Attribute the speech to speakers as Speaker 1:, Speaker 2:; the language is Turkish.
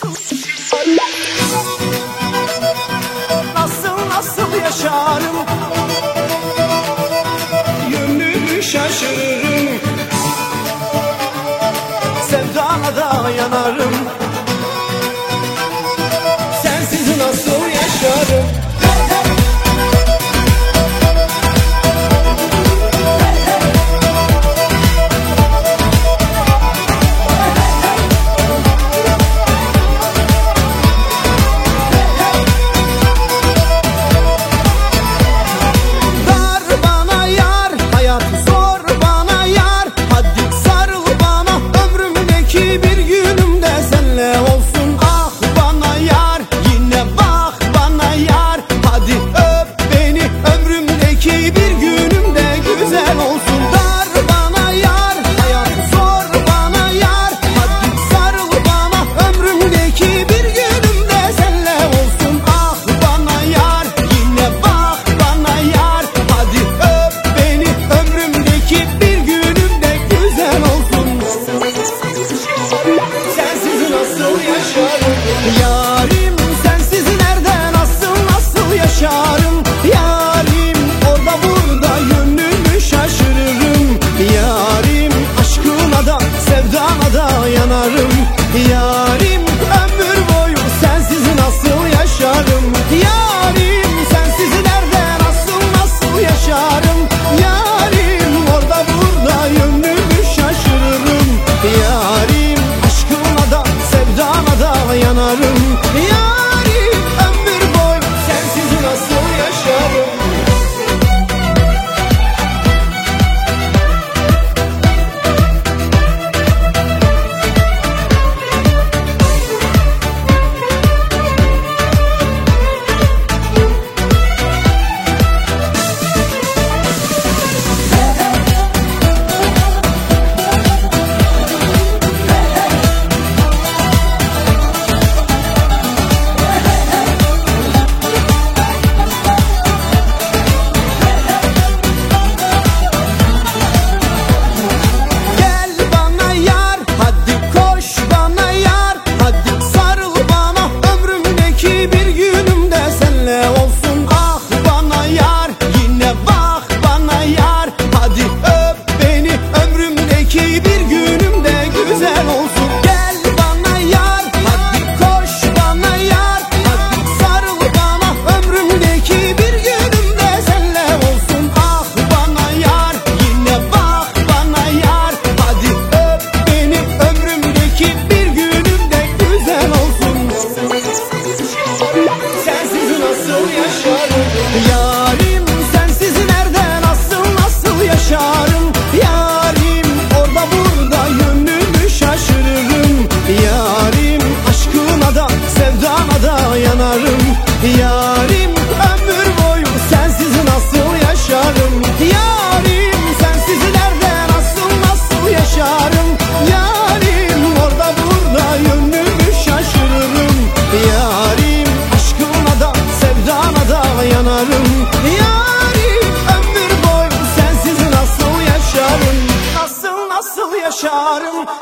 Speaker 1: Nasıl yaşarım, yönümü şaşırırım, sevdana da yanarım. Sensiz nasıl yaşarım? Yarim sensiz nerede nasıl yaşarım? Yarim orada burada yönümü şaşırırım. Yarim aşkına da sevdana da yanarım. Yarim ömür boyu sensiz nasıl yaşarım? Yarim sensiz nerede nasıl yaşarım? Yarim orada burada yönümü şaşırırım. Yarim aşkına da sevdana da yanarım. Yarim ömür boyu sensiz nasıl yaşarım? Yarim sensiz nerede nasıl yaşarım? Yarim orada burada yönümü şaşırırım. Yarim aşkına da sevdana da yanarım. Yarim ömür boyu sensiz nasıl yaşarım? Yarim sensiz nerede nasıl yaşarım? Yarim orada burada yönümü şaşırırım. Yarim aşkına da sevdana da yanarım. Yarim ömür boyu sensiz nasıl yaşarım? Nasıl yaşarım?